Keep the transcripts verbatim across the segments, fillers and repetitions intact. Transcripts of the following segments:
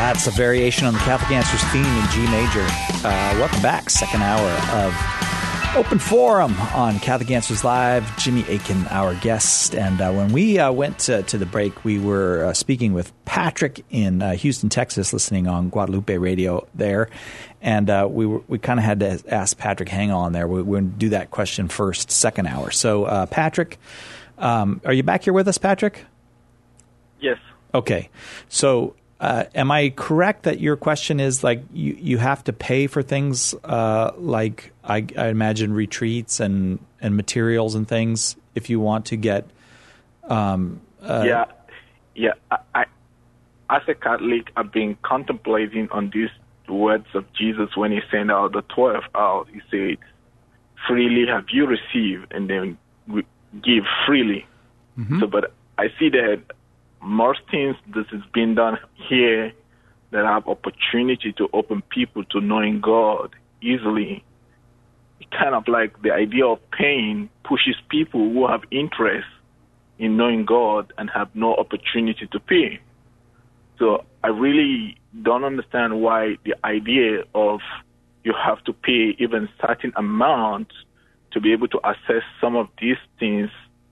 That's a variation on the Catholic Answers theme in G major. Uh, welcome back. Second hour of Open Forum on Catholic Answers Live. Jimmy Akin, our guest. And uh, when we uh, went to, to the break, we were uh, speaking with Patrick in uh, Houston, Texas, listening on Guadalupe Radio there. And uh, we were, we kind of had to ask Patrick, hang on there. We, we're going to do that question first, second hour. So, uh, Patrick, um, are you back here with us, Patrick? Yes. Okay. So, uh, am I correct that your question is like you, you have to pay for things uh, like I, I imagine retreats and, and materials and things if you want to get? Um, uh, yeah, yeah. I, I, as a Catholic, I've been contemplating on these words of Jesus when he sent out the twelve out. He said, "Freely have you received, and then we give freely." Mm-hmm. So, but I see that most things that is being done here that have opportunity to open people to knowing God easily, kind of like the idea of paying pushes people who have interest in knowing God and have no opportunity to pay. So I really don't understand why the idea of you have to pay even certain amount to be able to access some of these things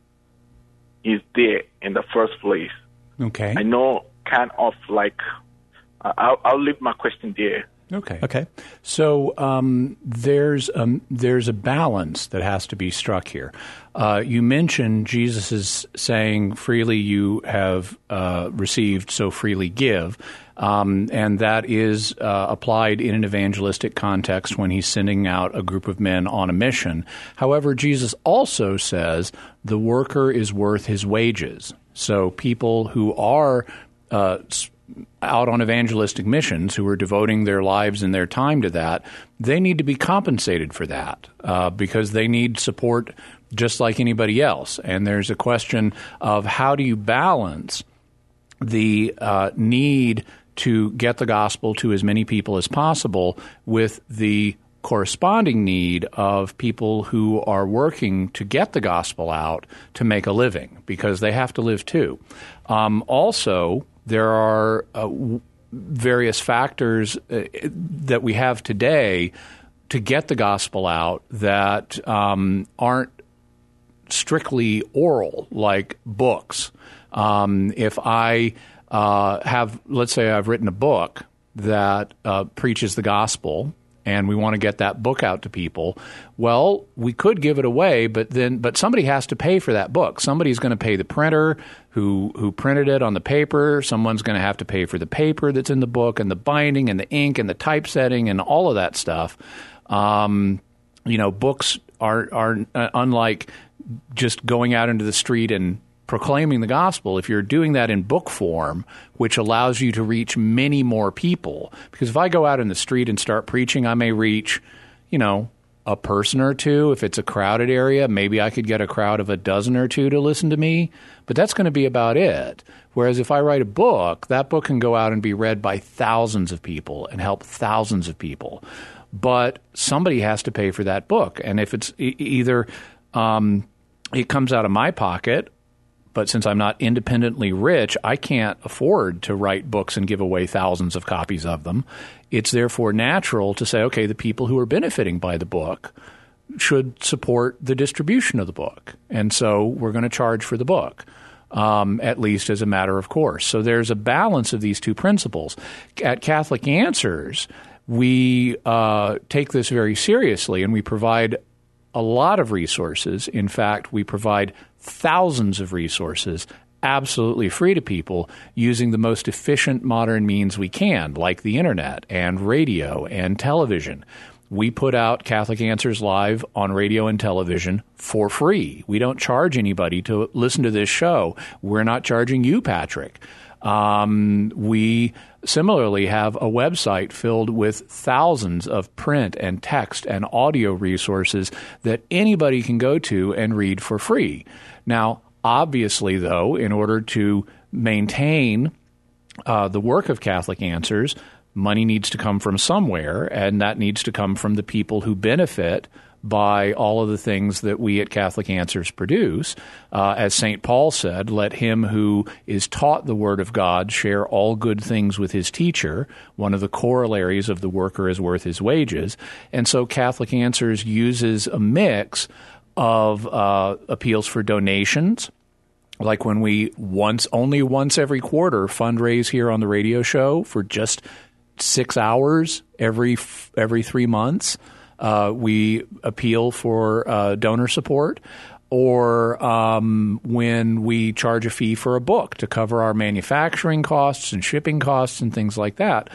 is there in the first place. Okay. I know kind of like, uh, I'll, I'll leave my question there. Okay. Okay. So um, there's um, there's a balance that has to be struck here. Uh, you mentioned Jesus is saying, "Freely you have uh, received, so freely give," um, and that is uh, applied in an evangelistic context when he's sending out a group of men on a mission. However, Jesus also says the worker is worth his wages. So people who are uh, out on evangelistic missions, who are devoting their lives and their time to that, they need to be compensated for that uh, because they need support just like anybody else. And there's a question of how do you balance the uh, need to get the gospel to as many people as possible with the corresponding need of people who are working to get the gospel out to make a living, because they have to live too. Um, also, there are uh, w- various factors uh, that we have today to get the gospel out that um, aren't strictly oral, like books. Um, if I uh, have, let's say I've written a book that uh, preaches the gospel, and we want to get that book out to people, well, we could give it away, but then but somebody has to pay for that book. Somebody's going to pay the printer who who printed it on the paper. Someone's going to have to pay for the paper that's in the book and the binding and the ink and the typesetting and all of that stuff. Um, you know, books are are uh, unlike just going out into the street and proclaiming the gospel. If you're doing that in book form, which allows you to reach many more people, because if I go out in the street and start preaching, I may reach, you know, a person or two. If it's a crowded area, maybe I could get a crowd of a dozen or two to listen to me, but that's going to be about it. Whereas if I write a book, that book can go out and be read by thousands of people and help thousands of people. But somebody has to pay for that book. And if it's e- either um, it comes out of my pocket, but since I'm not independently rich, I can't afford to write books and give away thousands of copies of them. It's therefore natural to say, okay, the people who are benefiting by the book should support the distribution of the book. And so we're going to charge for the book, um, at least as a matter of course. So there's a balance of these two principles. At Catholic Answers, we uh, take this very seriously, and we provide a lot of resources. In fact, we provide thousands of resources absolutely free to people using the most efficient modern means we can, like the internet and radio and television. We put out Catholic Answers Live on radio and television for free. We don't charge anybody to listen to this show. We're not charging you, Patrick. Um, we similarly have a website filled with thousands of print and text and audio resources that anybody can go to and read for free. Now, obviously, though, in order to maintain uh, the work of Catholic Answers, money needs to come from somewhere, and that needs to come from the people who benefit by all of the things that we at Catholic Answers produce. Uh, as Saint Paul said, let him who is taught the Word of God share all good things with his teacher, one of the corollaries of the worker is worth his wages. And so Catholic Answers uses a mix of uh, appeals for donations, like when we once, only once every quarter fundraise here on the radio show for just six hours every every three months. Uh, we appeal for uh, donor support, or um, when we charge a fee for a book to cover our manufacturing costs and shipping costs and things like that.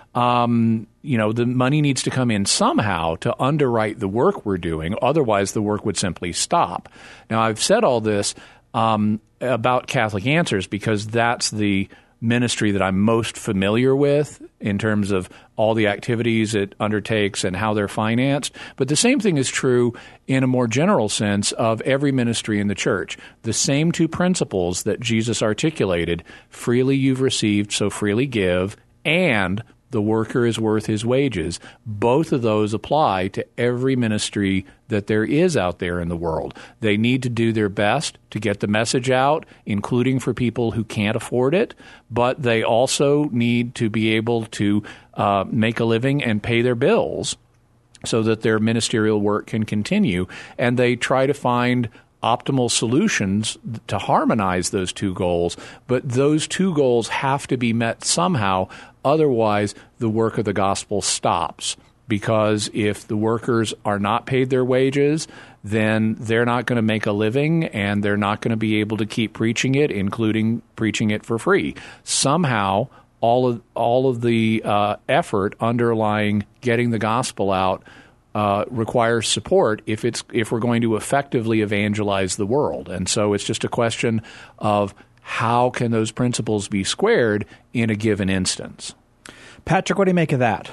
Um, you know, the money needs to come in somehow to underwrite the work we're doing. Otherwise, the work would simply stop. Now, I've said all this um, about Catholic Answers because that's the ministry that I'm most familiar with in terms of all the activities it undertakes and how they're financed. But the same thing is true in a more general sense of every ministry in the church. The same two principles that Jesus articulated, freely you've received, so freely give, and the worker is worth his wages. Both of those apply to every ministry that there is out there in the world. They need to do their best to get the message out, including for people who can't afford it, but they also need to be able to uh, make a living and pay their bills so that their ministerial work can continue. And they try to find optimal solutions to harmonize those two goals, but those two goals have to be met somehow. Otherwise, the work of the gospel stops, because if the workers are not paid their wages, then they're not going to make a living and they're not going to be able to keep preaching it, including preaching it for free. Somehow, all of all of the uh, effort underlying getting the gospel out Uh, requires support if it's if we're going to effectively evangelize the world. And so it's just a question of how can those principles be squared in a given instance. Patrick, what do you make of that?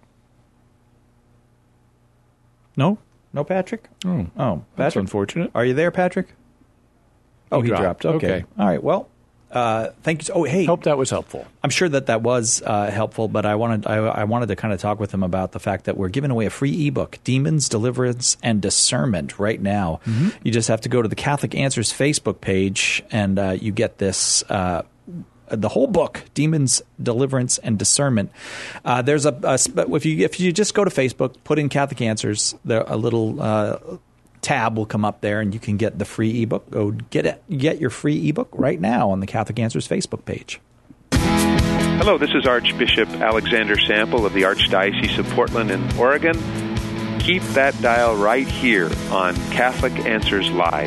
No? No, Patrick? Oh, oh Patrick? That's unfortunate. Are you there, Patrick? Oh, he, he dropped. dropped. Okay. Okay. All right. Well, Uh, thank you. Oh, hey, hope that was helpful. I'm sure that that was uh, helpful, but I wanted I, I wanted to kind of talk with him about the fact that we're giving away a free ebook, Demons, Deliverance, and Discernment, right now. Mm-hmm. You just have to go to the Catholic Answers Facebook page, and uh, you get this. Uh, the whole book, Demons, Deliverance, and Discernment. Uh, there's a, a if you if you just go to Facebook, put in Catholic Answers, there a little. Uh, tab will come up there, and you can get the free ebook. Go get it. Get your free ebook right now on the Catholic Answers Facebook page. Hello, this is Archbishop Alexander Sample of the Archdiocese of Portland in Oregon. Keep that dial right here on Catholic Answers Live.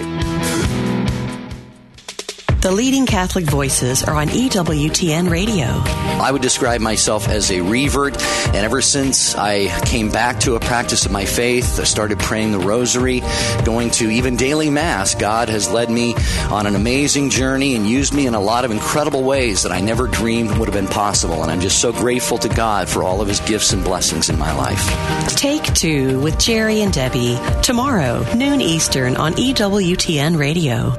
The leading Catholic voices are on E W T N Radio. I would describe myself as a revert, and ever since I came back to a practice of my faith, I started praying the rosary, going to even daily Mass, God has led me on an amazing journey and used me in a lot of incredible ways that I never dreamed would have been possible, and I'm just so grateful to God for all of His gifts and blessings in my life. Take Two with Jerry and Debbie, tomorrow, noon Eastern on E W T N Radio.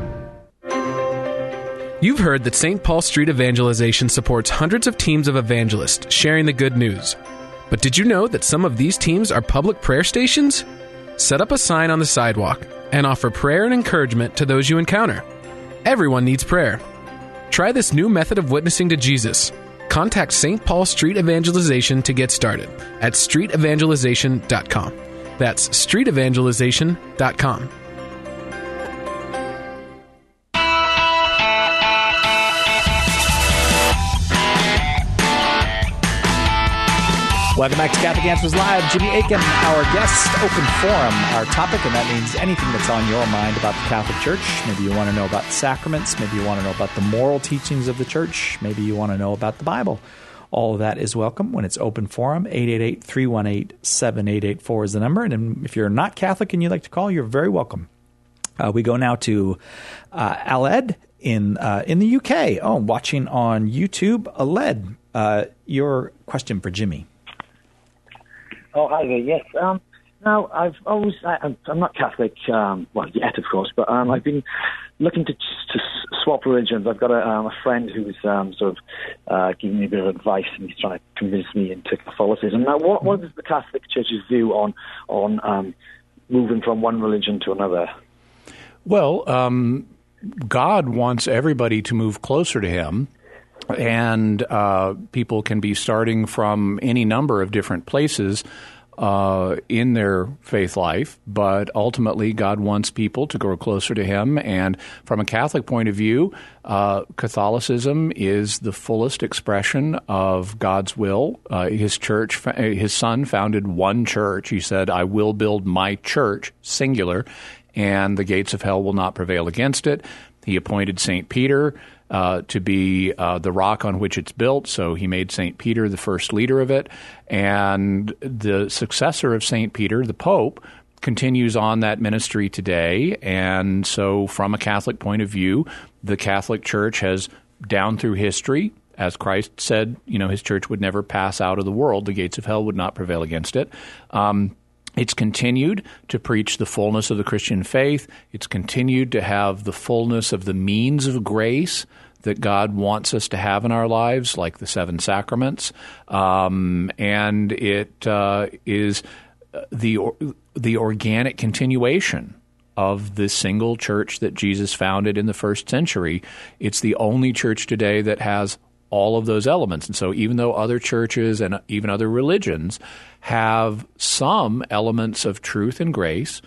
You've heard that Saint Paul Street Evangelization supports hundreds of teams of evangelists sharing the good news. But did you know that some of these teams are public prayer stations? Set up a sign on the sidewalk and offer prayer and encouragement to those you encounter. Everyone needs prayer. Try this new method of witnessing to Jesus. Contact Saint Paul Street Evangelization to get started at street evangelization dot com. That's street evangelization dot com. Welcome back to Catholic Answers Live. Jimmy Akin, our guest, open forum, our topic, and that means anything that's on your mind about the Catholic Church. Maybe you want to know about the sacraments. Maybe you want to know about the moral teachings of the Church. Maybe you want to know about the Bible. All of that is welcome when it's open forum. eight eight eight, three one eight, seven eight eight four is the number. And if you're not Catholic and you'd like to call, you're very welcome. Uh, we go now to uh, Aled in uh, in the U K. Oh, watching on YouTube. Aled, uh, your question for Jimmy. Oh, hi there. Yes. Um, now, I've always, I, I'm not Catholic, um, well, yet, of course, but um, I've been looking to to swap religions. I've got a, um, a friend who's um, sort of uh, giving me a bit of advice, and he's trying to convince me into Catholicism. Now, what, what is the Catholic Church's view on on um, moving from one religion to another? Well, um, God wants everybody to move closer to Him, and uh, people can be starting from any number of different places uh, in their faith life, but ultimately God wants people to grow closer to Him. And from a Catholic point of view, uh, Catholicism is the fullest expression of God's will. Uh, his church, His Son founded one church. He said, "I will build my church," singular, and the gates of hell will not prevail against it. He appointed Saint Peter uh, to be uh, the rock on which it's built, so he made Saint Peter the first leader of it. And the successor of Saint Peter, the Pope, continues on that ministry today. And so from a Catholic point of view, the Catholic Church has, down through history, as Christ said, you know, His church would never pass out of the world. The gates of hell would not prevail against it. Um, It's continued to preach the fullness of the Christian faith. It's continued to have the fullness of the means of grace that God wants us to have in our lives, like the seven sacraments. Um, and it uh, is the the organic continuation of the single church that Jesus founded in the first century. It's the only church today that has all of those elements. And so even though other churches and even other religions have some elements of truth and grace,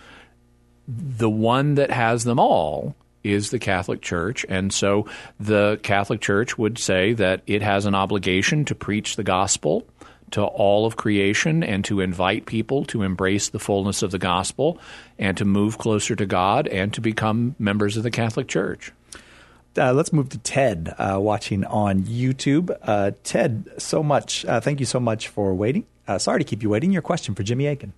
the one that has them all is the Catholic Church. And so the Catholic Church would say that it has an obligation to preach the gospel to all of creation and to invite people to embrace the fullness of the gospel and to move closer to God and to become members of the Catholic Church. Uh, let's move to Ted uh, watching on YouTube. Uh, Ted, so much. Uh, thank you so much for waiting. Uh, sorry to keep you waiting. Your question for Jimmy Akin.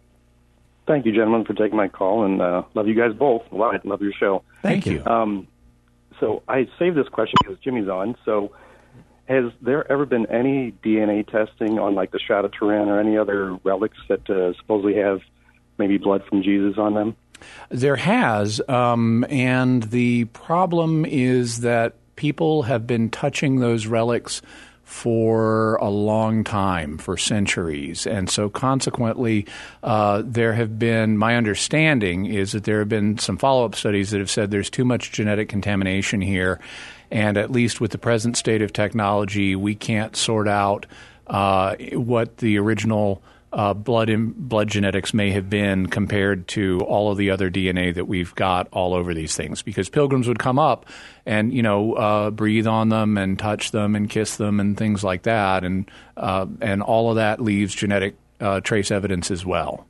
Thank you, gentlemen, for taking my call, and uh, love you guys both. Love it. Love your show. Thank, Thank you. Um, so I saved this question because Jimmy's on. So has there ever been any D N A testing on, like, the Shroud of Turin or any other relics that uh, supposedly have maybe blood from Jesus on them? There has, um, and the problem is that people have been touching those relics for a long time, for centuries. And so consequently, uh, there have been, my understanding is that there have been some follow-up studies that have said there's too much genetic contamination here. And at least with the present state of technology, we can't sort out uh, what the original Uh, blood in, blood genetics may have been compared to all of the other D N A that we've got all over these things, because pilgrims would come up and, you know, uh, breathe on them and touch them and kiss them and things like that, and uh, and all of that leaves genetic uh, trace evidence as well.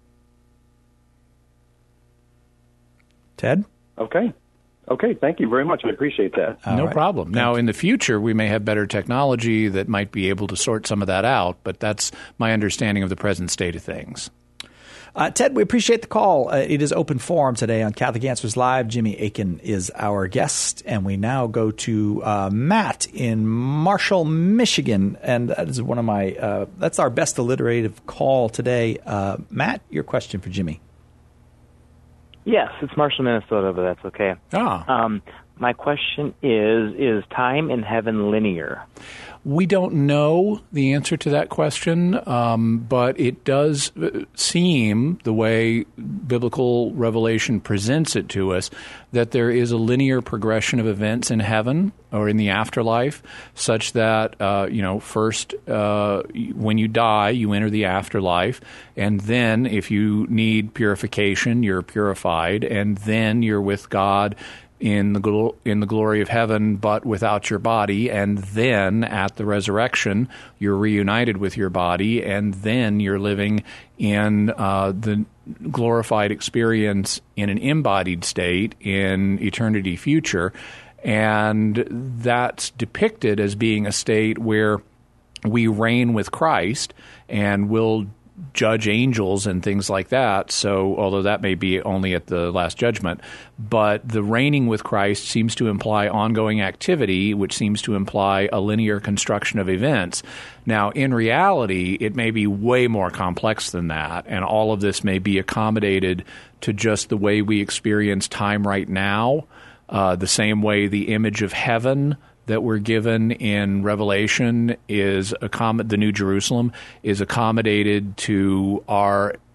Ted? Okay. Okay, thank you very much. I appreciate that. All no right. problem. Thanks. Now, in the future, we may have better technology that might be able to sort some of that out, but that's my understanding of the present state of things. Uh, Ted, we appreciate the call. Uh, it is open forum today on Catholic Answers Live. Jimmy Akin is our guest, and we now go to uh, Matt in Marshall, Michigan, and that is one of my uh, that's our best alliterative call today. Uh, Matt, your question for Jimmy. Yes, it's Marshall, Minnesota, but that's okay. Ah. Um, my question is, is time in heaven linear? We don't know the answer to that question, um, but it does seem, the way biblical revelation presents it to us, that there is a linear progression of events in heaven or in the afterlife, such that, uh, you know, first, uh, when you die, you enter the afterlife, and then if you need purification, you're purified, and then you're with God in the gl- in the glory of heaven, but without your body, and then at the resurrection, you're reunited with your body, and then you're living in uh, the glorified experience in an embodied state in eternity future. And that's depicted as being a state where we reign with Christ and will judge angels and things like that. So, although that may be only at the Last Judgment, but the reigning with Christ seems to imply ongoing activity, which seems to imply a linear construction of events. Now, in reality, it may be way more complex than that, and all of this may be accommodated to just the way we experience time right now, uh, the same way the image of heaven that we're given in Revelation is accom- the New Jerusalem is accommodated to our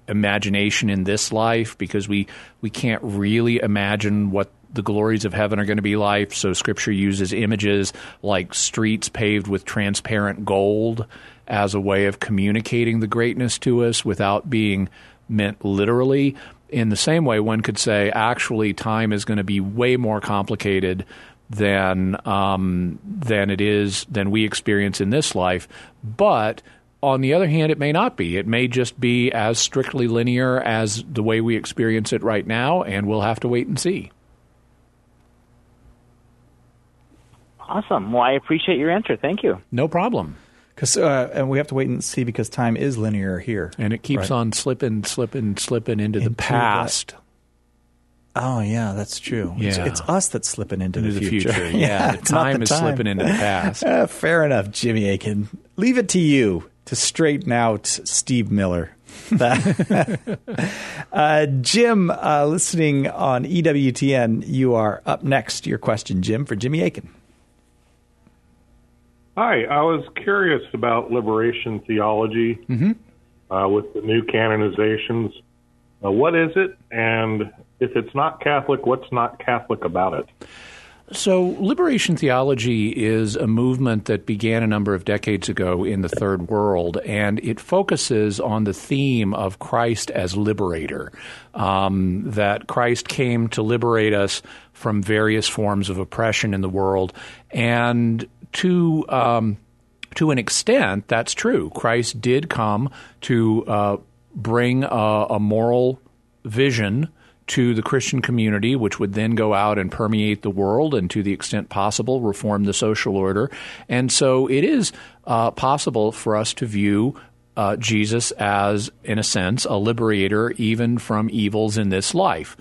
imagination in this life because we, we can't really imagine what the glories of heaven are going to be like. So Scripture uses images like streets paved with transparent gold as a way of communicating the greatness to us without being meant literally. In the same way, one could say, actually, time is going to be way more complicated than um, than it is than we experience in this life. But on the other hand, it may not be. It may just be as strictly linear as the way we experience it right now, and we'll have to wait and see. Awesome. Well, I appreciate your answer. Thank you. No problem. Because uh, and we have to wait and see because time is linear here, and it keeps right? on slipping, slipping, slipping into, into the past. The, oh yeah, that's true. Yeah. It's, it's us that's slipping into, into the the future. future. Yeah, yeah time the is time. slipping into the past. uh, fair enough, Jimmy Akin. Leave it to you to straighten out Steve Miller. uh, Jim, uh, listening on E W T N, you are up next. Your question, Jim, for Jimmy Akin. Hi, I was curious about liberation theology mm-hmm. uh, with the new canonizations. Uh, what is it? And if it's not Catholic, what's not Catholic about it? So liberation theology is a movement that began a number of decades ago in the Third World, and it focuses on the theme of Christ as liberator, um, that Christ came to liberate us from various forms of oppression in the world. And to um, to an extent, that's true. Christ did come to uh, bring a, a moral vision to the Christian community, which would then go out and permeate the world and, to the extent possible, reform the social order. And so it is uh, possible for us to view uh, Jesus as, in a sense, a liberator even from evils in this life.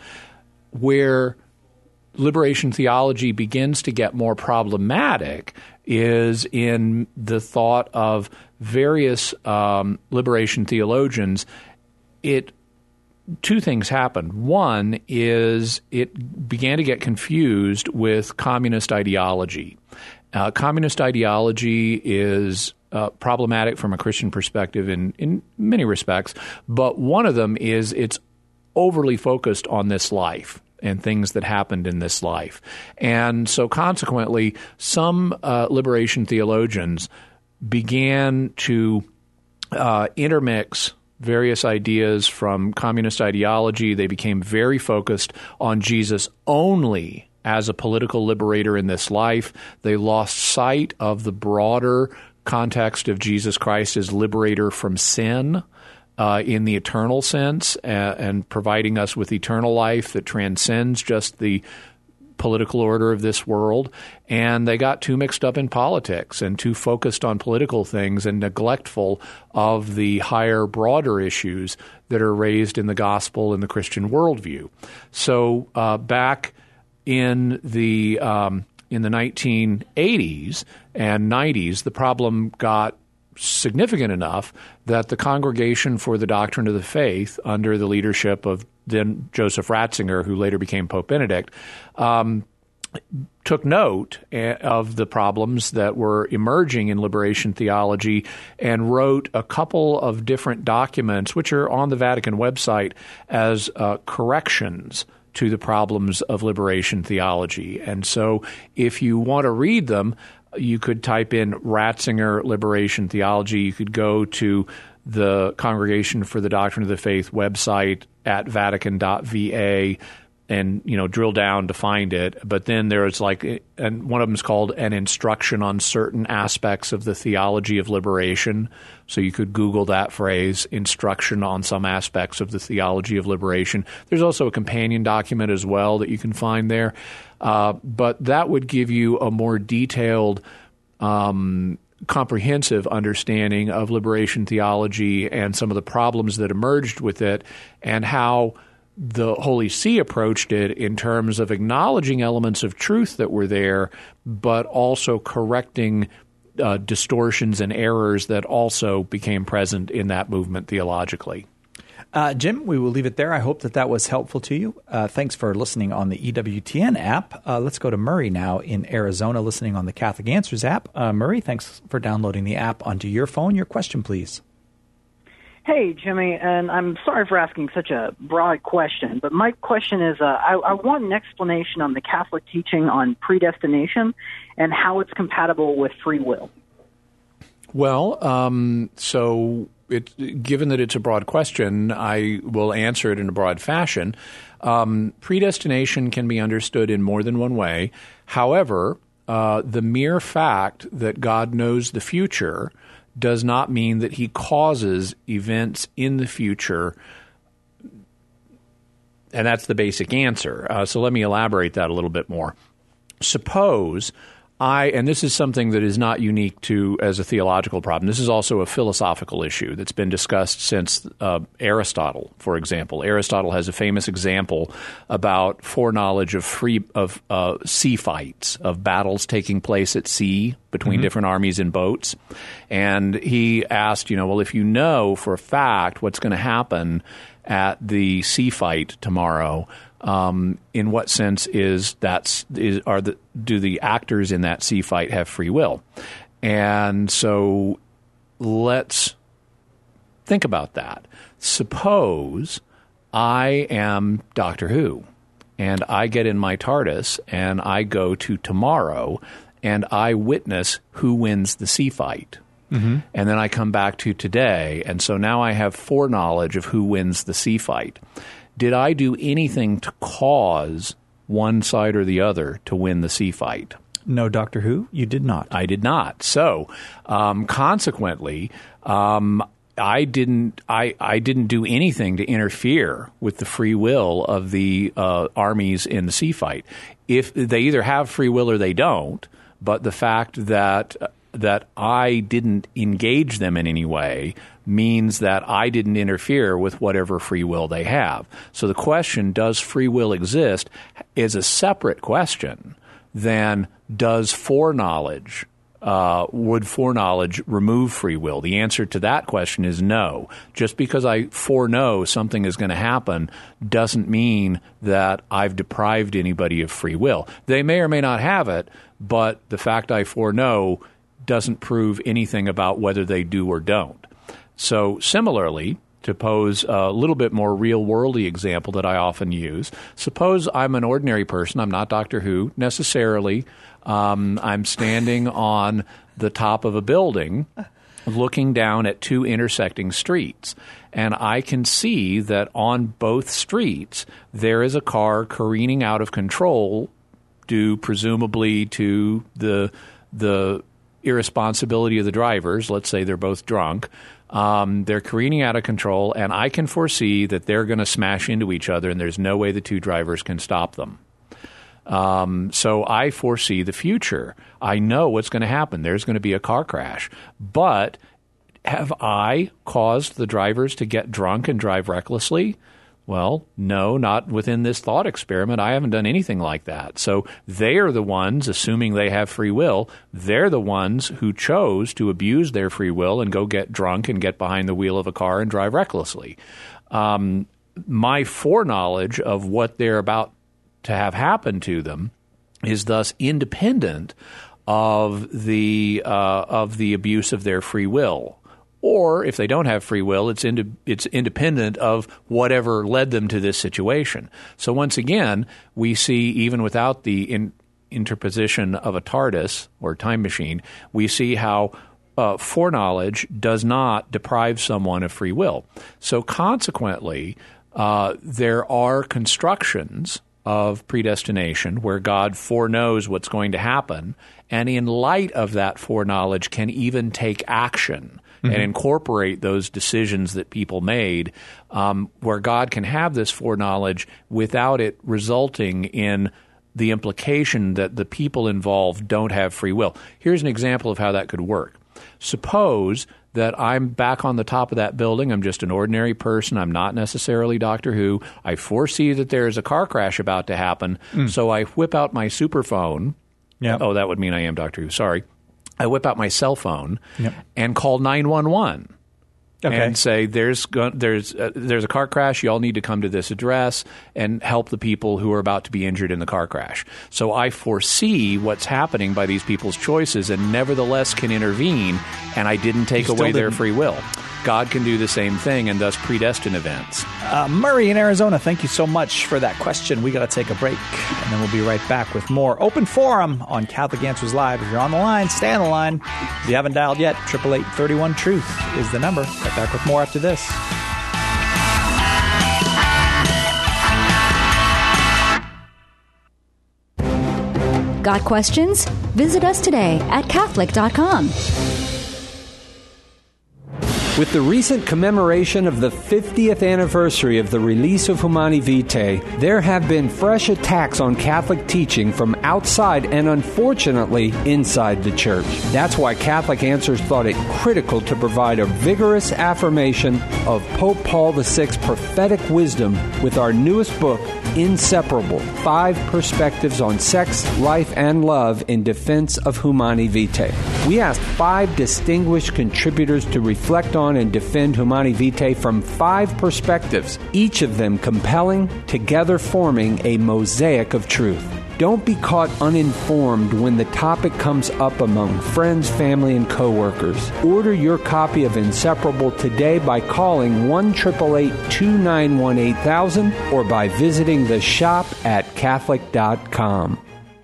Where liberation theology begins to get more problematic is in the thought of various um, liberation theologians. It Two things happened. One is it began to get confused with communist ideology. Uh, communist ideology is uh, problematic from a Christian perspective in, in many respects, but one of them is it's overly focused on this life and things that happened in this life. And so consequently, some uh, liberation theologians began to uh, intermix various ideas from communist ideology. They became very focused on Jesus only as a political liberator in this life. They lost sight of the broader context of Jesus Christ as liberator from sin uh, in the eternal sense, uh, and providing us with eternal life that transcends just the political order of this world. And they got too mixed up in politics and too focused on political things and neglectful of the higher, broader issues that are raised in the gospel and the Christian worldview. So uh, back in the um, in the nineteen eighties and nineties, the problem got significant enough that the Congregation for the Doctrine of the Faith, under the leadership of then Joseph Ratzinger, who later became Pope Benedict, um, took note of the problems that were emerging in liberation theology and wrote a couple of different documents, which are on the Vatican website, as uh, corrections to the problems of liberation theology. And so if you want to read them, you could type in Ratzinger Liberation Theology. You could go to the Congregation for the Doctrine of the Faith website at vatican dot v a and, you know, drill down to find it. But then there's like, and one of them is called An Instruction on Certain Aspects of the Theology of Liberation. So you could Google that phrase, Instruction on Some Aspects of the Theology of Liberation. There's also a companion document as well that you can find there. Uh, but that would give you a more detailed, um, comprehensive understanding of liberation theology and some of the problems that emerged with it, and how the Holy See approached it in terms of acknowledging elements of truth that were there, but also correcting uh, distortions and errors that also became present in that movement theologically. Uh, Jim, we will leave it there. I hope that that was helpful to you. Uh, thanks for listening on the E W T N app. Uh, let's go to Murray now in Arizona, listening on the Catholic Answers app. Uh, Murray, thanks for downloading the app onto your phone. Your question, please. Hey, Jimmy, and I'm sorry for asking such a broad question, but my question is, uh, I, I want an explanation on the Catholic teaching on predestination and how it's compatible with free will. Well, um, so it, given that it's a broad question, I will answer it in a broad fashion. Um, predestination can be understood in more than one way. However, uh, the mere fact that God knows the future does not mean that he causes events in the future. And that's the basic answer. Uh, so let me elaborate that a little bit more. Suppose I, and this is something that is not unique to as a theological problem. This is also a philosophical issue that's been discussed since uh, Aristotle, for example. Aristotle has a famous example about foreknowledge of free of uh, sea fights, of battles taking place at sea between mm-hmm. different armies in boats. And he asked, you know, well, if you know for a fact what's going to happen at the sea fight tomorrow, Um, in what sense is that's is are the do the actors in that sea fight have free will? And so let's think about that. Suppose I am Doctor Who, and I get in my TARDIS and I go to tomorrow and I witness who wins the sea fight. Mm-hmm. And then I come back to today, and so now I have foreknowledge of who wins the sea fight. Did I do anything to cause one side or the other to win the sea fight? No, Doctor Who, you did not. I did not. So, um, consequently, um, I didn't. I, I didn't do anything to interfere with the free will of the uh, armies in the sea fight. If they either have free will or they don't, but the fact that that I didn't engage them in any way means that I didn't interfere with whatever free will they have. So the question, does free will exist, is a separate question than does foreknowledge, uh, would foreknowledge remove free will? The answer to that question is no. Just because I foreknow something is going to happen doesn't mean that I've deprived anybody of free will. They may or may not have it, but the fact I foreknow doesn't prove anything about whether they do or don't. So similarly, to pose a little bit more real-worldy example that I often use, suppose I'm an ordinary person. I'm not Doctor Who necessarily. Um, I'm standing on the top of a building looking down at two intersecting streets, and I can see that on both streets there is a car careening out of control due presumably to the the irresponsibility of the drivers. Let's say they're both drunk. Um, they're careening out of control, and I can foresee that they're going to smash into each other, and there's no way the two drivers can stop them. Um, so I foresee the future. I know what's going to happen. There's going to be a car crash. But have I caused the drivers to get drunk and drive recklessly? Well, no, not within this thought experiment. I haven't done anything like that. So they are the ones, assuming they have free will, they're the ones who chose to abuse their free will and go get drunk and get behind the wheel of a car and drive recklessly. Um, my foreknowledge of what they're about to have happen to them is thus independent of the uh, of the abuse of their free will. Or if they don't have free will, it's ind- it's independent of whatever led them to this situation. So once again, we see even without the in- interposition of a TARDIS or time machine, we see how uh, foreknowledge does not deprive someone of free will. So consequently, uh, there are constructions of predestination where God foreknows what's going to happen, and in light of that foreknowledge can even take action mm-hmm. and incorporate those decisions that people made, um, where God can have this foreknowledge without it resulting in the implication that the people involved don't have free will. Here's an example of how that could work. Suppose that I'm back on the top of that building. I'm just an ordinary person. I'm not necessarily Doctor Who. I foresee that there's a car crash about to happen, mm. so I whip out my superphone. Yep. Oh, that would mean I am Doctor Who. Sorry. I whip out my cell phone yep. and call nine one one. Okay. And say there's there's uh, there's a car crash. You all need to come to this address and help the people who are about to be injured in the car crash. So I foresee what's happening by these people's choices, and nevertheless can intervene. And I didn't take away their free will. God can do the same thing and thus predestine events. Uh, Murray in Arizona, thank you so much for that question. We got to take a break, and then we'll be right back with more Open Forum on Catholic Answers Live. If you're on the line, stay on the line. If you haven't dialed yet, eight eight eight, three one, truth is the number. Right back with more after this. Got questions? Visit us today at Catholic dot com. With the recent commemoration of the fiftieth anniversary of the release of Humani Vitae, there have been fresh attacks on Catholic teaching from outside and, unfortunately, inside the Church. That's why Catholic Answers thought it critical to provide a vigorous affirmation of Pope Paul the Sixth's prophetic wisdom with our newest book, Inseparable, Five Perspectives on Sex, Life, and Love in Defense of Humani Vitae. We asked five distinguished contributors to reflect on and defend Humani Vitae from five perspectives, each of them compelling, together forming a mosaic of truth. Don't be caught uninformed when the topic comes up among friends, family, and coworkers. Order your copy of Inseparable today by calling one eight eight eight, two nine one, eight thousand or by visiting the shop at Catholic dot com.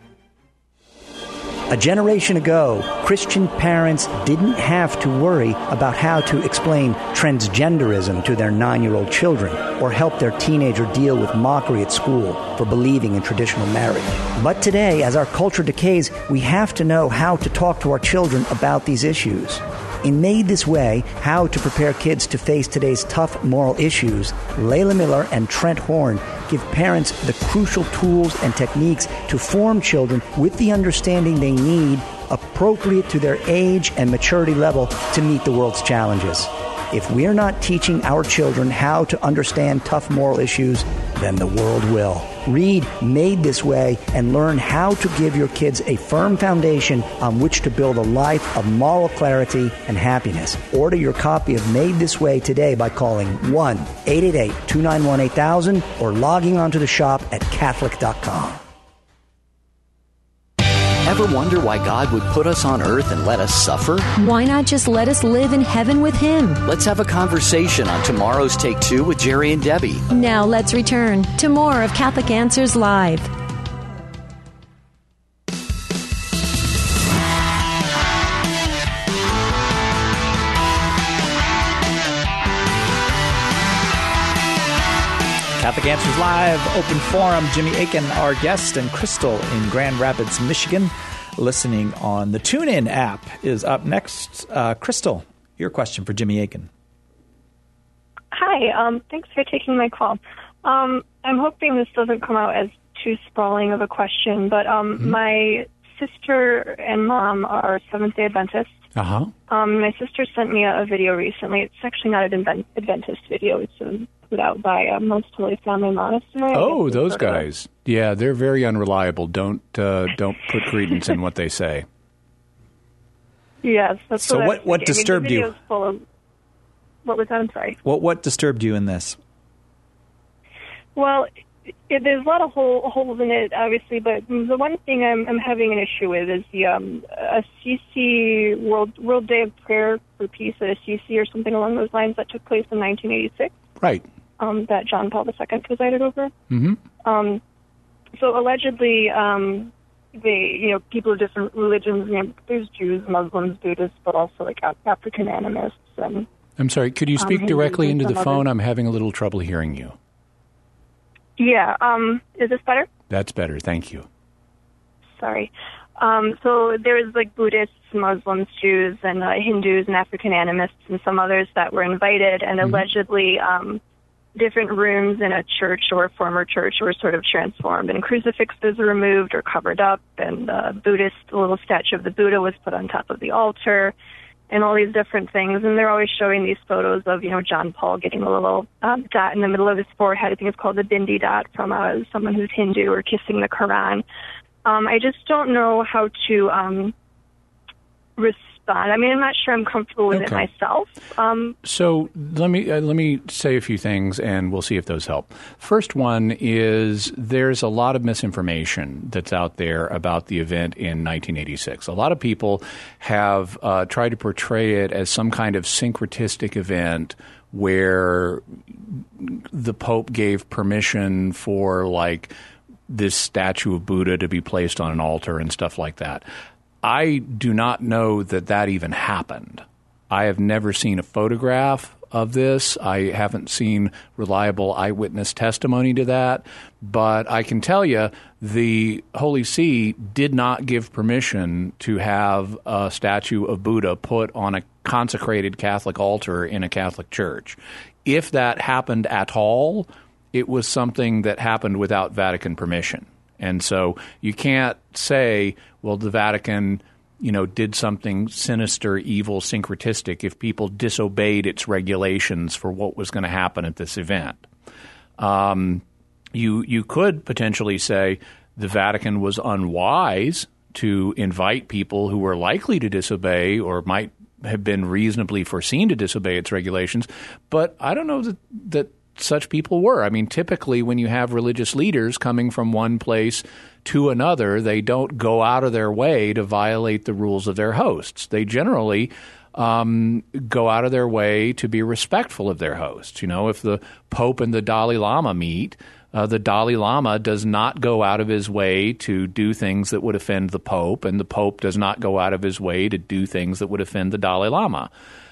A generation ago, Christian parents didn't have to worry about how to explain transgenderism to their nine-year-old children or help their teenager deal with mockery at school for believing in traditional marriage. But today, as our culture decays, we have to know how to talk to our children about these issues. In Made This Way, How to Prepare Kids to Face Today's Tough Moral Issues, Layla Miller and Trent Horn give parents the crucial tools and techniques to form children with the understanding they need, appropriate to their age and maturity level, to meet the world's challenges. If we're not teaching our children how to understand tough moral issues, then the world will. Read Made This Way and learn how to give your kids a firm foundation on which to build a life of moral clarity and happiness. Order your copy of Made This Way today by calling one eight eight eight, two nine one, eight thousand or logging onto the shop at Catholic dot com. Ever wonder why God would put us on earth and let us suffer? Why not just let us live in heaven with Him? Let's have a conversation on tomorrow's Take Two with Jerry and Debbie. Now let's return to more of Catholic Answers Live. Catholic Answers Live, Open Forum. Jimmy Akin, our guest, and Crystal in Grand Rapids, Michigan, listening on the TuneIn app, is up next. Uh, Crystal, your question for Jimmy Akin. Hi, um, thanks for taking my call. Um, I'm hoping this doesn't come out as too sprawling of a question, but um, mm-hmm. my sister and mom are Seventh-day Adventists. Uh-huh. Um, my sister sent me a, a video recently. It's actually not an Adventist video. It's a put out by a Most Holy Family Monastery. Oh, those guys. Yeah, they're very unreliable. Don't uh, don't put credence in what they say. Yes. That's so what, what, what disturbed I mean, the you? Full of, what was that? I'm sorry. What, what disturbed you in this? Well, it, there's a lot of hole, holes in it, obviously, but the one thing I'm, I'm having an issue with is the um, Assisi World World Day of Prayer for Peace at Assisi or something along those lines that took place in nineteen eighty-six. Right. Um, that John Paul the Second presided over. Mm-hmm. Um, so allegedly, um, they, you know, people of different religions, you know, there's Jews, Muslims, Buddhists, but also like African animists. And, I'm sorry, could you speak um, directly into the phone? Others. I'm having a little trouble hearing you. Yeah. Um, is this better? That's better. Thank you. Sorry. Um, so there's like Buddhists, Muslims, Jews, and uh, Hindus and African animists and some others that were invited, and mm-hmm. allegedly um, different rooms in a church or a former church were sort of transformed, and crucifixes were removed or covered up, and uh, Buddhist, a little statue of the Buddha was put on top of the altar, and all these different things. And they're always showing these photos of, you know, John Paul getting a little um, dot in the middle of his forehead. I think it's called the Bindi dot from uh, someone who's Hindu, or kissing the Quran. Um, I just don't know how to um, respect thought. I mean, I'm not sure I'm comfortable with Okay. it myself. Um, So let me uh, let me say a few things, and we'll see if those help. First one is there's a lot of misinformation that's out there about the event in nineteen eighty-six. A lot of people have uh, tried to portray it as some kind of syncretistic event where the Pope gave permission for like this statue of Buddha to be placed on an altar and stuff like that. I do not know that that even happened. I have never seen a photograph of this. I haven't seen reliable eyewitness testimony to that. But I can tell you the Holy See did not give permission to have a statue of Buddha put on a consecrated Catholic altar in a Catholic church. If that happened at all, it was something that happened without Vatican permission. And so you can't say, well, the Vatican, you know, did something sinister, evil, syncretistic if people disobeyed its regulations for what was going to happen at this event. Um, you you could potentially say the Vatican was unwise to invite people who were likely to disobey or might have been reasonably foreseen to disobey its regulations, but I don't know that that such people were. I mean, typically when you have religious leaders coming from one place to another, they don't go out of their way to violate the rules of their hosts. They generally um, go out of their way to be respectful of their hosts. You know, if the Pope and the Dalai Lama meet, uh, the Dalai Lama does not go out of his way to do things that would offend the Pope, and the Pope does not go out of his way to do things that would offend the Dalai Lama.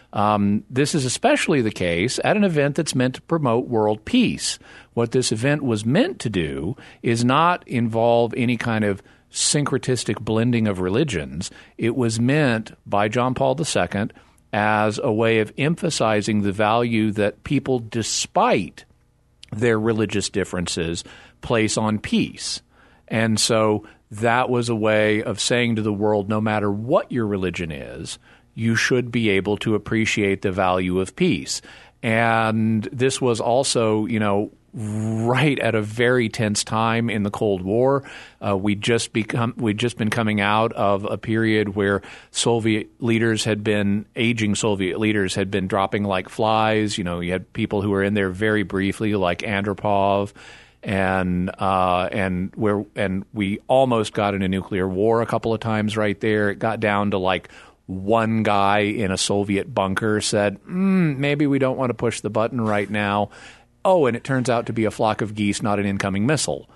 Um, this is especially the case at an event that's meant to promote world peace. What this event was meant to do is not involve any kind of syncretistic blending of religions. It was meant by John Paul the Second as a way of emphasizing the value that people, despite their religious differences, place on peace. And so that was a way of saying to the world, no matter what your religion is, you should be able to appreciate the value of peace. And this was also, you know, right at a very tense time in the Cold War. Uh, we just become we'd just been coming out of a period where Soviet leaders had been aging Soviet leaders had been dropping like flies. You know, you had people who were in there very briefly, like Andropov, and uh, and where and we almost got in a nuclear war a couple of times right there. It got down to like one guy in a Soviet bunker said, mm, maybe we don't want to push the button right now. Oh, and it turns out to be a flock of geese, not an incoming missile.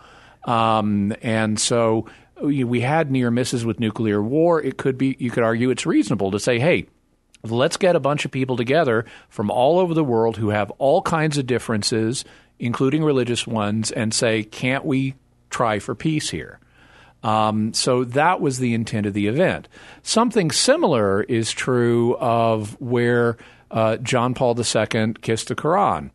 Um, and so we had near misses with nuclear war. It could be, you could argue it's reasonable to say, hey, let's get a bunch of people together from all over the world who have all kinds of differences, including religious ones, and say, can't we try for peace here? Um, so that was the intent of the event. Something similar is true of where uh, John Paul the Second kissed the Quran.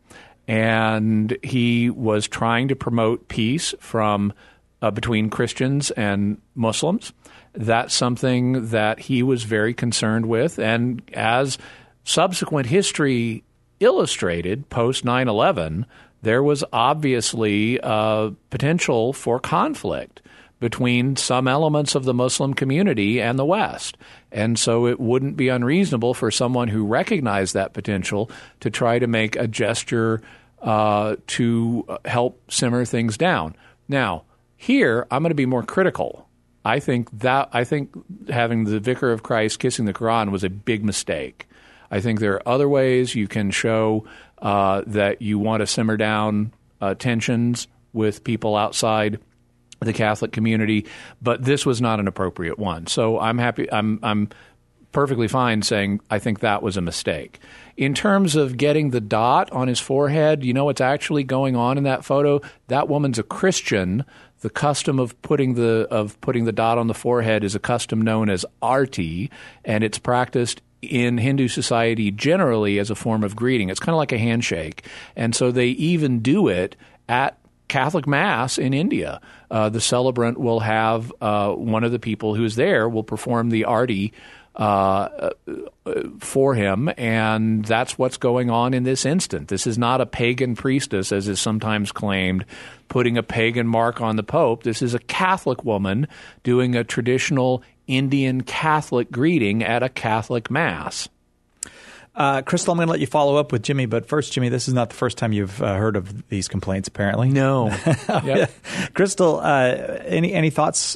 And he was trying to promote peace from uh, between Christians and Muslims. That's something that he was very concerned with. And as subsequent history illustrated, post nine eleven, there was obviously uh, potential for conflict between some elements of the Muslim community and the West. And so it wouldn't be unreasonable for someone who recognized that potential to try to make a gesture uh, to help simmer things down. Now, here, I'm going to be more critical. I think that I think having the Vicar of Christ kissing the Quran was a big mistake. I think there are other ways you can show uh, that you want to simmer down uh, tensions with people outside the Catholic community, but this was not an appropriate one. So I'm happy. I'm I'm perfectly fine saying I think that was a mistake. In terms of getting the dot on his forehead, you know what's actually going on in that photo? That woman's a Christian. The custom of putting the of putting the dot on the forehead is a custom known as arti, and it's practiced in Hindu society generally as a form of greeting. It's kind of like a handshake, and so they even do it at Catholic Mass in India. Uh, the celebrant will have uh, one of the people who's there will perform the arti uh, for him, and that's what's going on in this instant. This is not a pagan priestess, as is sometimes claimed, putting a pagan mark on the Pope. This is a Catholic woman doing a traditional Indian Catholic greeting at a Catholic Mass. Uh, Crystal, I'm going to let you follow up with Jimmy, but first, Jimmy, this is not the first time you've uh, heard of these complaints, apparently. No. Yep. Crystal, uh, any any thoughts?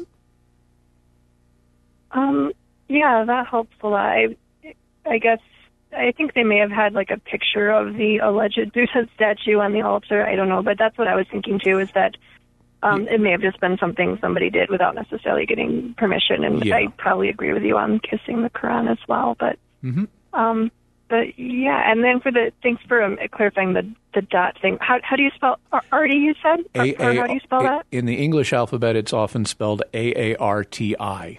Um, yeah, that helps a lot. I, I guess I think they may have had like a picture of the alleged Buddha statue on the altar. I don't know, but that's what I was thinking too. Is that um, it may have just been something somebody did without necessarily getting permission. And Yeah. I probably agree with you on kissing the Quran as well. But Mm-hmm. um, but yeah, and then for the thanks for um, clarifying the the dot thing. How how do you spell Ar- Artie? You said or, A- or how do you spell that? In the English alphabet, it's often spelled A A R T I.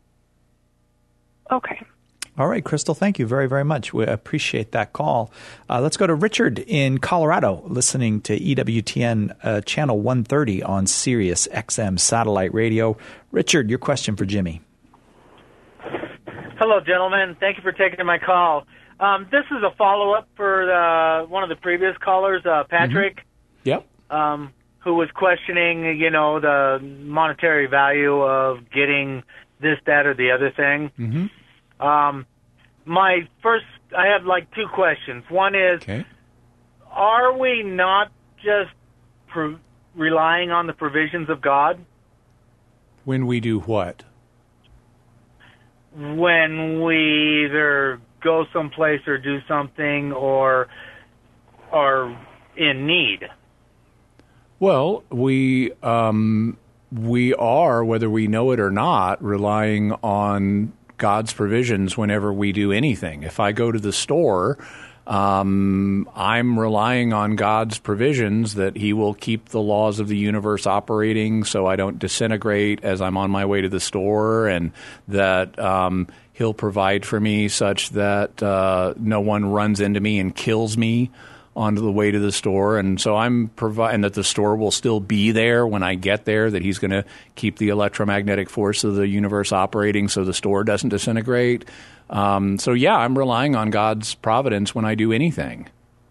Okay. All right, Crystal, thank you very, very much. We appreciate that call. Uh, let's go to Richard in Colorado, listening to E W T N uh, channel one thirty on Sirius X M satellite radio. Richard, your question for Jimmy. Hello, gentlemen. Thank you for taking my call. Um, this is a follow-up for uh, one of the previous callers, uh, Patrick, Mm-hmm. Yep. um, who was questioning, you know, the monetary value of getting this, that, or the other thing. Mm-hmm. Um, my first, I have like two questions. One is, Okay. are we not just pro- relying on the provisions of God When we do what? when we either go someplace or do something or are in need? Well, we um, we are, whether we know it or not, relying on God's provisions whenever we do anything. If I go to the store, um, I'm relying on God's provisions that He will keep the laws of the universe operating so I don't disintegrate as I'm on my way to the store, and that um, He'll provide for me such that uh, no one runs into me and kills me on the way to the store. And so I'm providing that the store will still be there when I get there, that He's going to keep the electromagnetic force of the universe operating so the store doesn't disintegrate. Um, so, yeah, I'm relying on God's providence when I do anything.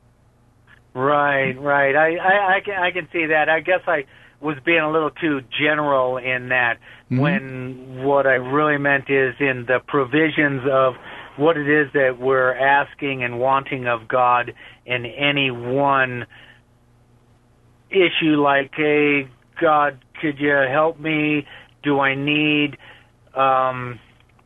Right, right. I, I, I, can, I can see that. I guess I was being a little too general in that, Mhm. when what I really meant is in the provisions of what it is that we're asking and wanting of God in any one issue, like, hey, God, could you help me? Do I need, um,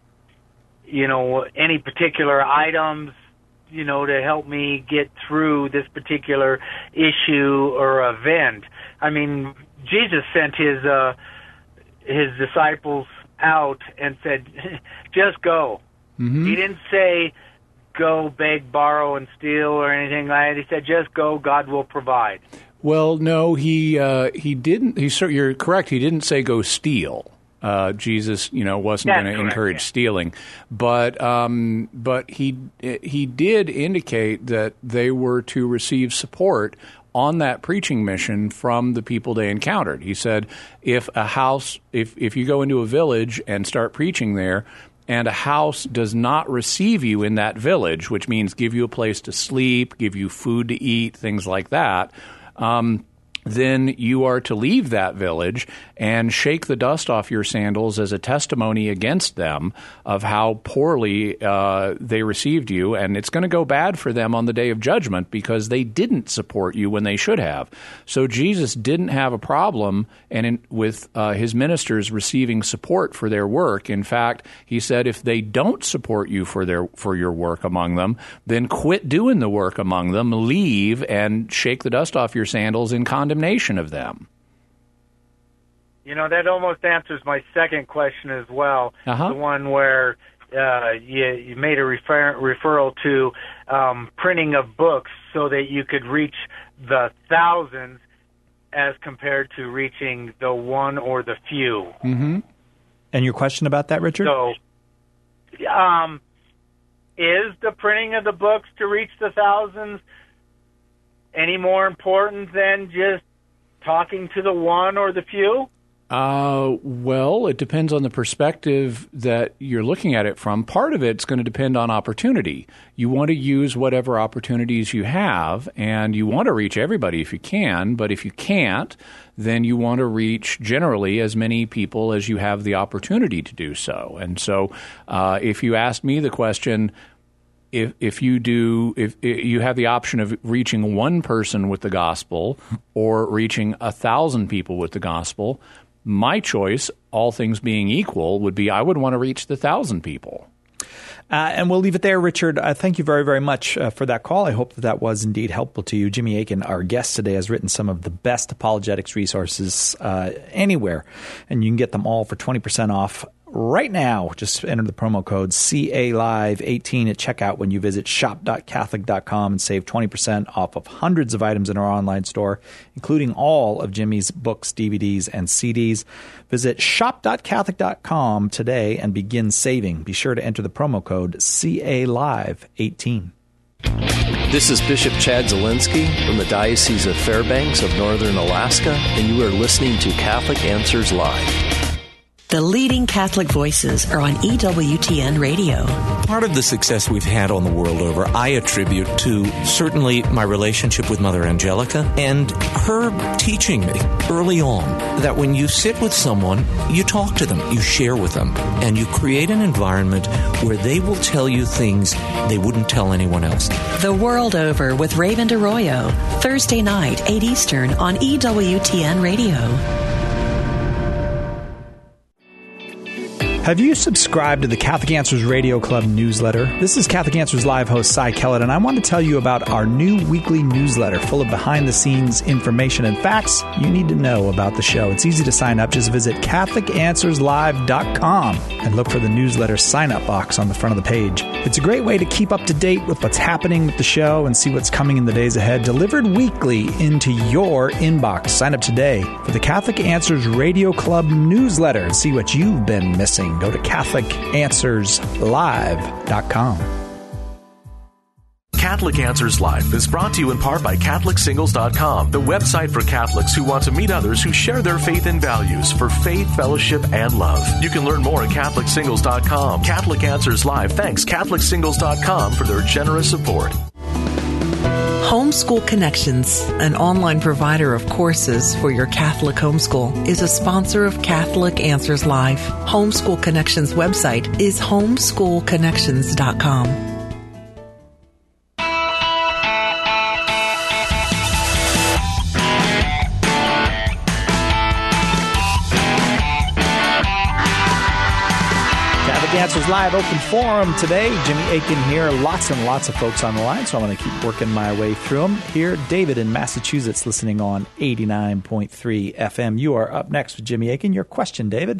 you know, any particular items, you know, to help me get through this particular issue or event? I mean, Jesus sent his uh, his disciples out and said, just go. Mm-hmm. He didn't say, go beg, borrow, and steal or anything like that. He said, just go, God will provide. Well, no, he uh, he didn't. He, you're correct. He didn't say go steal. Uh, Jesus, you know, wasn't That's going to correct, encourage yeah. stealing, but um, but he he did indicate that they were to receive support on that preaching mission from the people they encountered. He said, if a house, if if you go into a village and start preaching there, and a house does not receive you in that village, which means give you a place to sleep, give you food to eat, things like that, um, then you are to leave that village and shake the dust off your sandals as a testimony against them of how poorly uh, they received you. And it's going to go bad for them on the day of judgment because they didn't support you when they should have. So Jesus didn't have a problem and in, with uh, his ministers receiving support for their work. In fact, he said, if they don't support you for their for your work among them, then quit doing the work among them, leave, and shake the dust off your sandals in condemnation of them. You know, that almost answers my second question as well. Uh-huh. The one where uh, you, you made a refer- referral to um, printing of books so that you could reach the thousands as compared to reaching the one or the few. Mm-hmm. And your question about that, Richard? So, um, is the printing of the books to reach the thousands any more important than just talking to the one or the few? Uh, well, it depends on the perspective that you're looking at it from. Part of it's going to depend on opportunity. You want to use whatever opportunities you have, and you want to reach everybody if you can, but if you can't, then you want to reach generally as many people as you have the opportunity to do so. And so uh, if you ask me the question, If if you do if, if you have the option of reaching one person with the gospel or reaching a thousand people with the gospel, my choice, all things being equal, would be I would want to reach the thousand people. Uh, and we'll leave it there, Richard. Uh, thank you very, very much uh, for that call. I hope that that was indeed helpful to you. Jimmy Akin, our guest today, has written some of the best apologetics resources uh, anywhere, and you can get them all for twenty percent off right now. Just enter the promo code C A Live eighteen at checkout when you visit shop dot catholic dot com and save twenty percent off of hundreds of items in our online store, including all of Jimmy's books, D V Ds, and C Ds. Visit shop dot catholic dot com today and begin saving. Be sure to enter the promo code C A Live eighteen. This is Bishop Chad Zielinski from the Diocese of Fairbanks of Northern Alaska, and you are listening to Catholic Answers Live. The leading Catholic voices are on E W T N Radio. Part of the success we've had on the world over, I attribute to certainly my relationship with Mother Angelica and her teaching me early on that when you sit with someone, you talk to them, you share with them, and you create an environment where they will tell you things they wouldn't tell anyone else. The World Over with Raymond Arroyo, Thursday night, eight Eastern on E W T N Radio. Have you subscribed to the Catholic Answers Radio Club newsletter? This is Catholic Answers Live host Cy Kellett, and I want to tell you about our new weekly newsletter full of behind-the-scenes information and facts you need to know about the show. It's easy to sign up. Just visit catholic answers live dot com and look for the newsletter sign-up box on the front of the page. It's a great way to keep up to date with what's happening with the show and see what's coming in the days ahead, delivered weekly into your inbox. Sign up today for the Catholic Answers Radio Club newsletter and see what you've been missing. Go to catholic answers live dot com. Catholic Answers Live is brought to you in part by Catholic Singles dot com, the website for Catholics who want to meet others who share their faith and values for faith, fellowship, and love. You can learn more at Catholic Singles dot com. Catholic Answers Live thanks Catholic Singles dot com for their generous support. Homeschool Connections, an online provider of courses for your Catholic homeschool, is a sponsor of Catholic Answers Live. Homeschool Connections website is homeschool connections dot com. Answers Live Open Forum today. Jimmy Akin here. Lots and lots of folks on the line, so I'm going to keep working my way through them. Here, David in Massachusetts, listening on eighty-nine point three F M. You are up next with Jimmy Akin. Your question, David.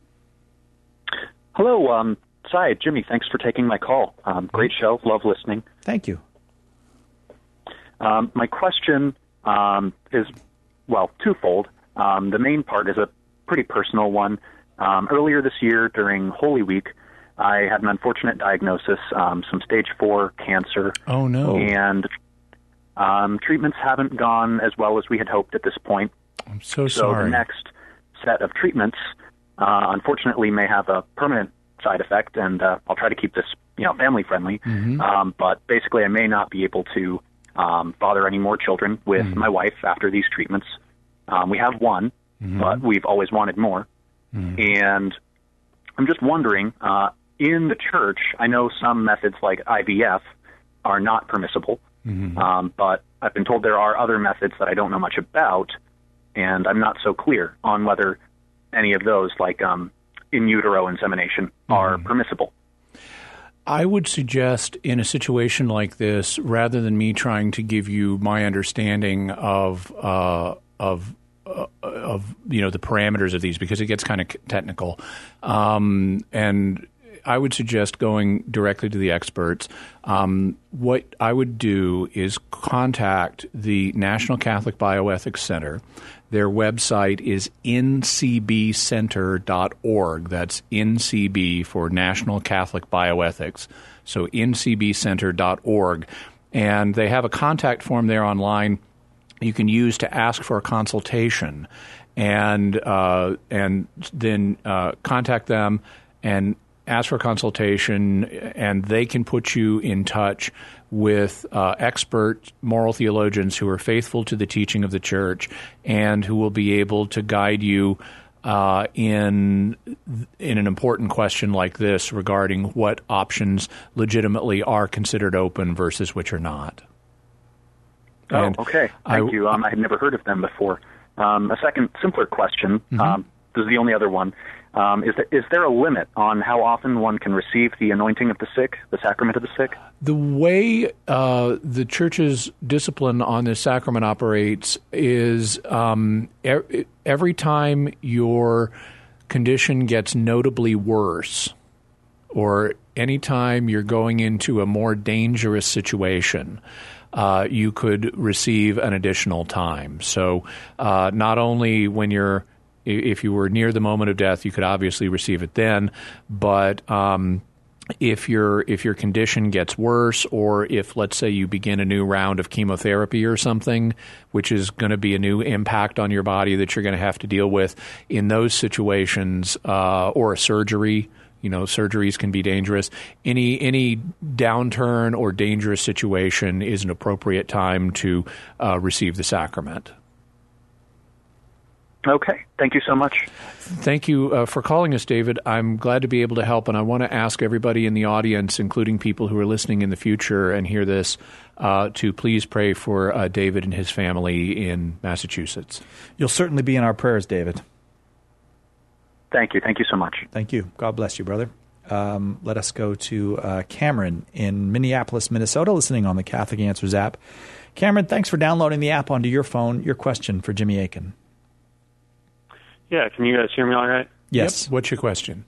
Hello, um, Cy, Jimmy. Thanks for taking my call. Um, great show. Love listening. Thank you. Um, my question um, is, well, twofold. Um, the main part is a pretty personal one. Um, earlier this year, during Holy Week, I had an unfortunate diagnosis, um, some stage four cancer. Oh, no. And um, treatments haven't gone as well as we had hoped at this point. I'm so so sorry. So the next set of treatments, uh, unfortunately, may have a permanent side effect, and uh, I'll try to keep this, you know, family-friendly. Mm-hmm. Um, but basically, I may not be able to um, father any more children with mm-hmm. my wife after these treatments. Um, we have one, mm-hmm. but we've always wanted more. Mm-hmm. And I'm just wondering, uh, in the church, I know some methods like I V F are not permissible, mm-hmm. um, but I've been told there are other methods that I don't know much about, and I'm not so clear on whether any of those, like um, in utero insemination, mm-hmm. are permissible. I would suggest in a situation like this, rather than me trying to give you my understanding of uh, of uh, of you know the parameters of these, because it gets kind of technical, um, and I would suggest going directly to the experts. Um, what I would do is contact the National Catholic Bioethics Center. Their website is N C B center dot org. That's N C B for National Catholic Bioethics. So N C B center dot org. And they have a contact form there online you can use to ask for a consultation. and uh, and then uh, contact them and ask for consultation, and they can put you in touch with uh, expert moral theologians who are faithful to the teaching of the church and who will be able to guide you uh, in in an important question like this regarding what options legitimately are considered open versus which are not. Oh, And okay. Thank I, you. Um, I had never heard of them before. Um, a second, simpler question. Mm-hmm. Um, this is the only other one. Um, is, there, is there a limit on how often one can receive the anointing of the sick, the sacrament of the sick? The way uh, the church's discipline on this sacrament operates is um, er- every time your condition gets notably worse, or any time you're going into a more dangerous situation, uh, you could receive an additional time. So uh, not only when you're if you were near the moment of death, you could obviously receive it then. But um, if your if your condition gets worse, or if, let's say, you begin a new round of chemotherapy or something, which is going to be a new impact on your body that you're going to have to deal with in those situations, uh, or a surgery. You know, surgeries can be dangerous. Any any downturn or dangerous situation is an appropriate time to uh, receive the sacrament. Okay. Thank you so much. Thank you uh, for calling us, David. I'm glad to be able to help, and I want to ask everybody in the audience, including people who are listening in the future and hear this, uh, to please pray for uh, David and his family in Massachusetts. You'll certainly be in our prayers, David. Thank you. Thank you so much. Thank you. God bless you, brother. Um, let us go to uh, Cameron in Minneapolis, Minnesota, listening on the Catholic Answers app. Cameron, thanks for downloading the app onto your phone. Your question for Jimmy Akin. Yeah, can you guys hear me all right? Yes. Yep. What's your question?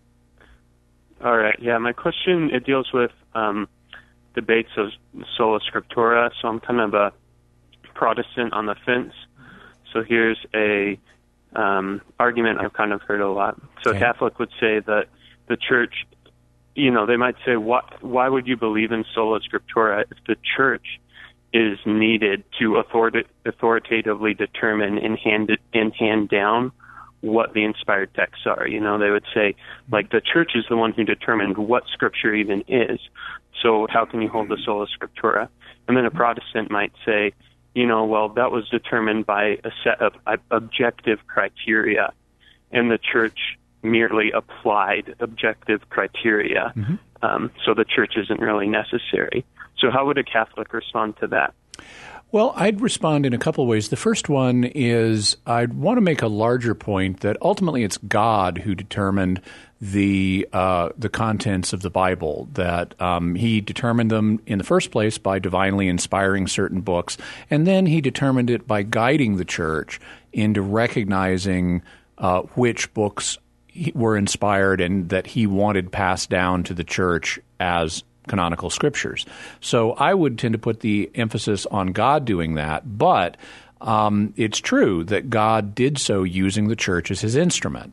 All right. Yeah, my question, it deals with um, debates of sola scriptura. So I'm kind of a Protestant on the fence. So here's a um, argument I've kind of heard a lot. So okay. A Catholic would say that the church, you know, they might say, why, why would you believe in sola scriptura if the church is needed to author- authoritatively determine and hand, it, and hand down what the inspired texts are? You know, they would say, like, the church is the one who determined what Scripture even is, so how can you hold the sola scriptura? And then a Protestant might say, you know, well, that was determined by a set of objective criteria, and the church merely applied objective criteria, mm-hmm. um, so the church isn't really necessary. So how would a Catholic respond to that? Well, I'd respond in a couple of ways. The first one is I'd want to make a larger point that ultimately it's God who determined the uh, the contents of the Bible, that um, he determined them in the first place by divinely inspiring certain books, and then he determined it by guiding the church into recognizing uh, which books were inspired and that he wanted passed down to the church as canonical scriptures. So I would tend to put the emphasis on God doing that, but um, it's true that God did so using the church as his instrument.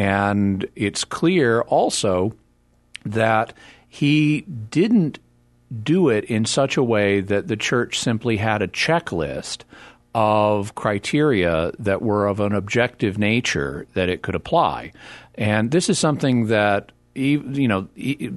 And it's clear also that he didn't do it in such a way that the church simply had a checklist of criteria that were of an objective nature that it could apply. And this is something that you know,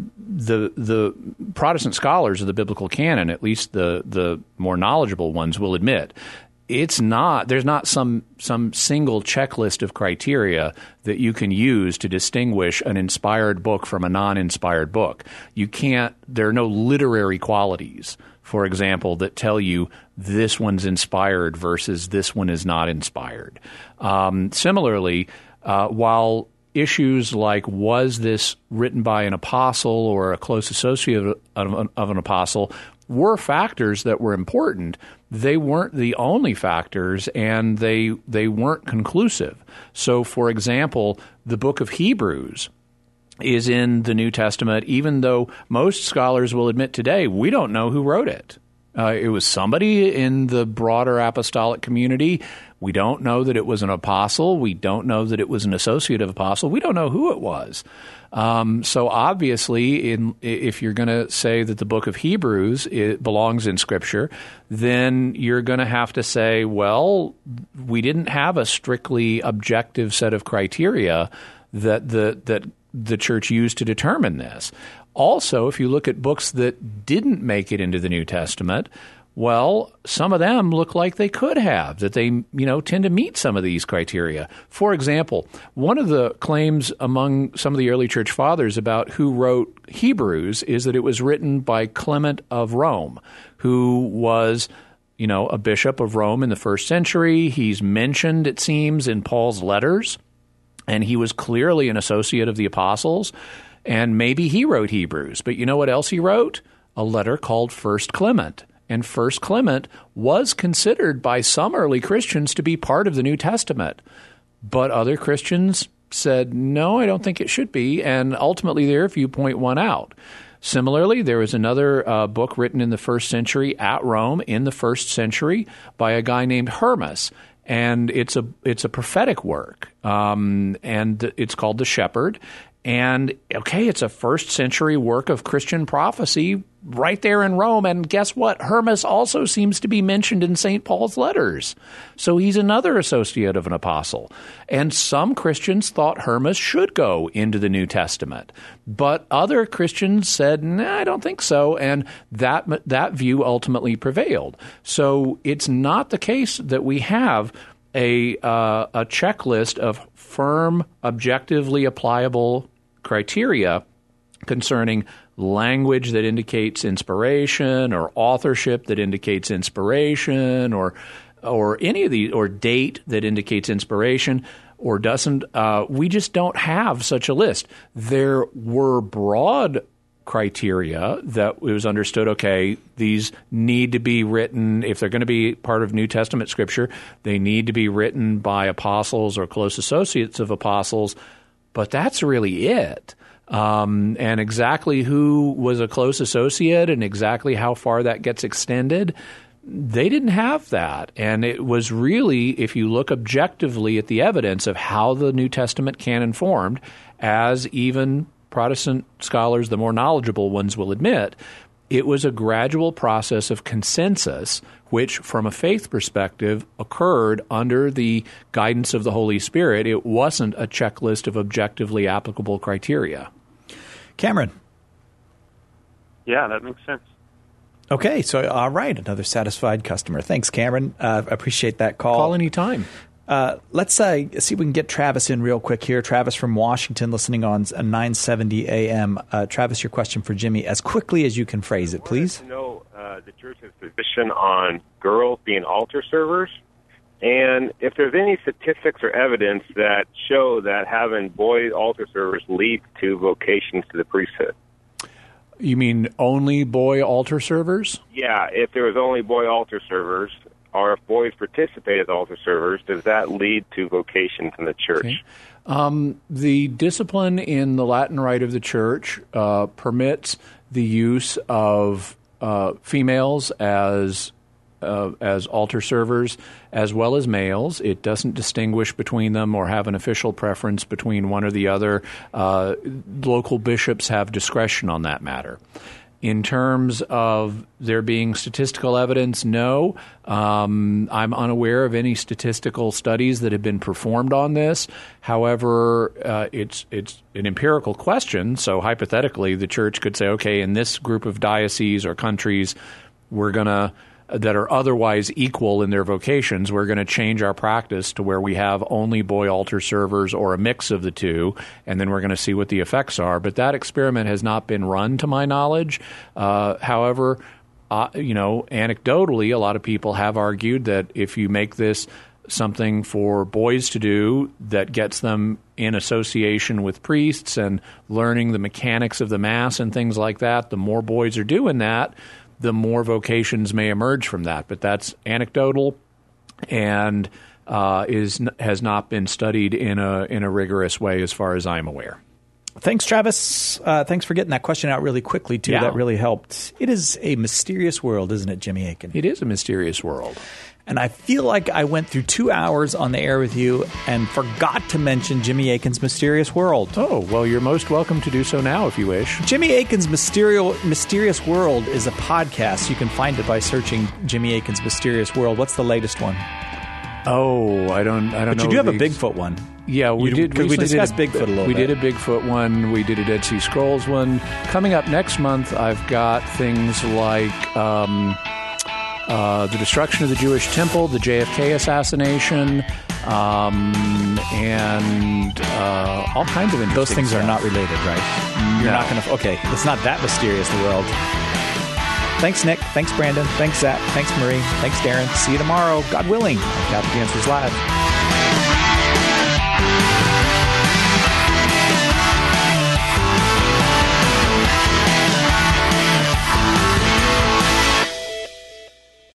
the the Protestant scholars of the biblical canon, at least the the more knowledgeable ones, will admit it's not. There's not some some single checklist of criteria that you can use to distinguish an inspired book from a non-inspired book. You can't. There are no literary qualities, for example, that tell you this one's inspired versus this one is not inspired. Um, similarly, uh, while issues like was this written by an apostle or a close associate of an, of an apostle were factors that were important, they weren't the only factors, and they they weren't conclusive. So, for example, the book of Hebrews is in the New Testament, even though most scholars will admit today we don't know who wrote it. Uh, it was somebody in the broader apostolic community. We don't know that it was an apostle. We don't know that it was an associate of apostle. We don't know who it was. Um, so obviously, in, if you're going to say that the book of Hebrews it belongs in Scripture, then you're going to have to say, well, we didn't have a strictly objective set of criteria that the that the church used to determine this. Also, if you look at books that didn't make it into the New Testament, well, some of them look like they could have, that they, you know, tend to meet some of these criteria. For example, one of the claims among some of the early church fathers about who wrote Hebrews is that it was written by Clement of Rome, who was, you know, a bishop of Rome in the first century. He's mentioned, it seems, in Paul's letters, and he was clearly an associate of the apostles, and maybe he wrote Hebrews. But you know what else he wrote? A letter called First Clement. And First Clement was considered by some early Christians to be part of the New Testament. But other Christians said, no, I don't think it should be, and ultimately their view point won out. Similarly, there was another uh, book written in the first century at Rome in the first century by a guy named Hermas, and it's a it's a prophetic work, um, and it's called The Shepherd. And, okay, it's a first century work of Christian prophecy right there in Rome. And guess what? Hermas also seems to be mentioned in Saint Paul's letters. So he's another associate of an apostle. And some Christians thought Hermas should go into the New Testament. But other Christians said, nah, I don't think so. And that that view ultimately prevailed. So it's not the case that we have a uh, a checklist of firm, objectively applicable criteria concerning language that indicates inspiration or authorship that indicates inspiration or or any of these, or date that indicates inspiration or doesn't. Uh, we just don't have such a list. There were broad criteria that it was understood, okay, these need to be written, if they're going to be part of New Testament Scripture, they need to be written by apostles or close associates of apostles, but that's really it. Um, and exactly who was a close associate and exactly how far that gets extended, they didn't have that. And it was really, if you look objectively at the evidence of how the New Testament canon formed, as even Protestant scholars, the more knowledgeable ones, will admit, it was a gradual process of consensus, which, from a faith perspective, occurred under the guidance of the Holy Spirit. It wasn't a checklist of objectively applicable criteria. Cameron. Yeah, that makes sense. Okay, so all right, another satisfied customer. Thanks, Cameron. Uh, appreciate that call. Call anytime. Uh, let's uh, see if we can get Travis in real quick here. Travis from Washington, listening on nine seventy A M. Uh, Travis, your question for Jimmy, as quickly as you can phrase it, please. I know uh, the church's position on girls being altar servers, and if there's any statistics or evidence that show that having boy altar servers leads to vocations to the priesthood. You mean only boy altar servers? Yeah, if there was only boy altar servers, or if boys participate as altar servers, does that lead to vocations in the church? Okay. Um, the discipline in the Latin Rite of the Church uh, permits the use of uh, females as uh, as altar servers as well as males. It doesn't distinguish between them or have an official preference between one or the other. Uh, local bishops have discretion on that matter. In terms of there being statistical evidence, no. Um, I'm unaware of any statistical studies that have been performed on this. However, uh, it's it's an empirical question, so hypothetically the church could say, okay, in this group of dioceses or countries, we're going to that are otherwise equal in their vocations, we're going to change our practice to where we have only boy altar servers or a mix of the two, and then we're going to see what the effects are. But that experiment has not been run, to my knowledge. Uh, however, uh, you know, anecdotally, a lot of people have argued that if you make this something for boys to do that gets them in association with priests and learning the mechanics of the Mass and things like that, the more boys are doing that, the more vocations may emerge from that. But that's anecdotal and uh, is has not been studied in a in a rigorous way as far as I'm aware. Thanks, Travis. Uh, thanks for getting that question out really quickly, too. Yeah. That really helped. It is a mysterious world, isn't it, Jimmy Akin? It is a mysterious world. And I feel like I went through two hours on the air with you and forgot to mention Jimmy Akin's Mysterious World. Oh, well, you're most welcome to do so now if you wish. Jimmy Akin's Mysterio- Mysterious World is a podcast. You can find it by searching Jimmy Akin's Mysterious World. What's the latest one? Oh, I don't I don't but know. But you do have the a Bigfoot one. Yeah, we you, did. We discussed did, Bigfoot a little we bit. We did a Bigfoot one. We did a Dead Sea Scrolls one. Coming up next month, I've got things like um, uh, the destruction of the Jewish temple, the J F K assassination, um, and uh, all kinds of interesting Those things stuff. are not related, right? You're No. not going to... Okay, it's not that mysterious, the world. Thanks, Nick. Thanks, Brandon. Thanks, Zach. Thanks, Marie. Thanks, Darren. See you tomorrow, God willing, on Catholic Answers Live.